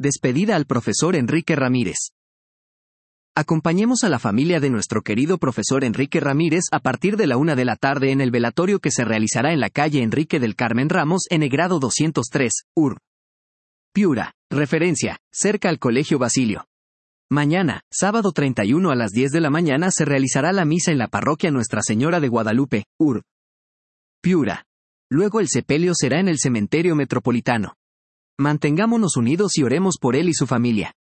Despedida al profesor Enrique Ramírez. Acompañemos a la familia de nuestro querido profesor Enrique Ramírez a partir de la 1 de la tarde en el velatorio que se realizará en la calle Enrique del Carmen Ramos en grado 203, Urb. Piura. Referencia, cerca al Colegio Basilio. Mañana, sábado 31 a las 10 de la mañana se realizará la misa en la parroquia Nuestra Señora de Guadalupe, Urb. Piura. Luego el sepelio será en el cementerio metropolitano. Mantengámonos unidos y oremos por él y su familia.